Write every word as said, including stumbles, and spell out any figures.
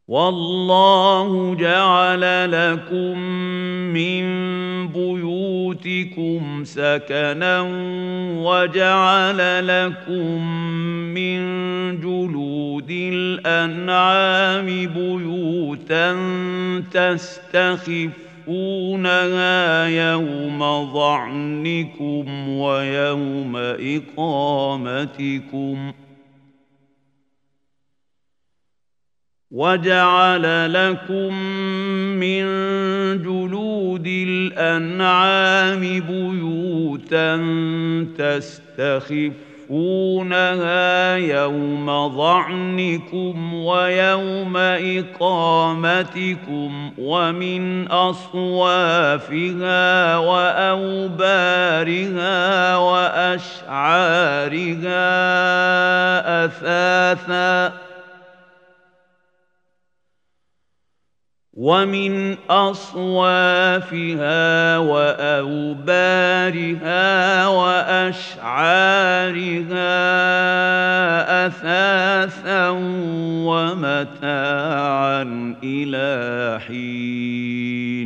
والله جعل لكم من بيوتكم سكنا وجعل لكم من جلود الأنعام بيوتا تستخفونها يوم ظعنكم ويوم إقامتكم وجعل لكم من جلود الأنعام بيوتا تستخفونها يوم ظعنكم ويوم إقامتكم ومن أصوافها وأوبارها وأشعارها أثاثاً ومن أصوافها وأوبارها وأشعارها أثاثا ومتاعا إلى حين